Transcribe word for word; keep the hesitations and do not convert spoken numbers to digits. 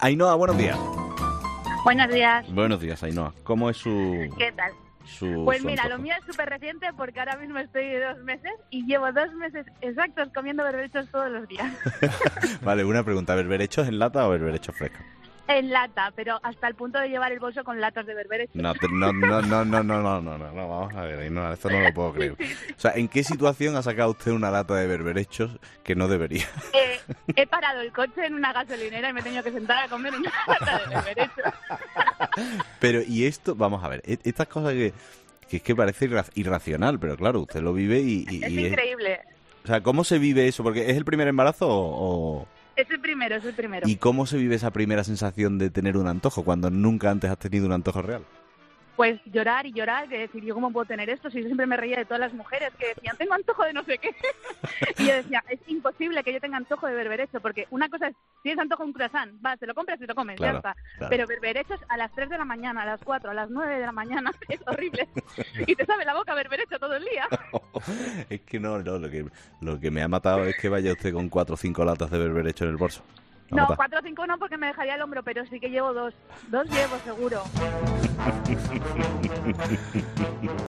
Ainhoa, buenos días. Buenos días. Buenos días, Ainhoa. ¿Cómo es su...? ¿Qué tal? Su, pues su mira, antojo? lo mío es súper reciente porque ahora mismo estoy de dos meses y llevo dos meses exactos comiendo berberechos todos los días. Vale, una pregunta. ¿Berberechos en lata o berberechos frescos? En lata, pero hasta el punto de llevar el bolso con latas de berberechos. No, te- no, no, no, no, no, no, no, no, no, vamos a ver, Ainhoa, esto no lo puedo creer. O sea, ¿en qué situación ha sacado usted una lata de berberechos que no debería? Eh, he parado el coche en una gasolinera y me he tenido que sentar a comer una lata de berberechos. Pero, y esto, vamos a ver, e- estas cosas que, que es que parece irra- irracional, pero claro, usted lo vive y... y- Es y es- increíble. o sea, ¿cómo se vive eso? Porque ¿es el primer embarazo o...? o- Es el primero, es el primero. ¿Y cómo se vive esa primera sensación de tener un antojo cuando nunca antes has tenido un antojo real? Pues llorar y llorar, que decir, ¿yo cómo puedo tener esto? Si yo siempre me reía de todas las mujeres que decían, tengo antojo de no sé qué. Y yo decía, es imposible que yo tenga antojo de berberecho, porque una cosa es, tienes antojo de un croissant, vas, te lo compras y te lo comes, Claro, ya está. claro. Pero berberechos a las tres de la mañana, a las cuatro, a las nueve de la mañana, es horrible. Y te sabe la boca berberecho todo el día. Es que no, no, lo que, lo que me ha matado es que vaya usted con cuatro o cinco latas de berberecho en el bolso. Me ha No, matado. cuatro o cinco no, porque me dejaría el hombro, pero sí que llevo dos. Dos llevo, seguro.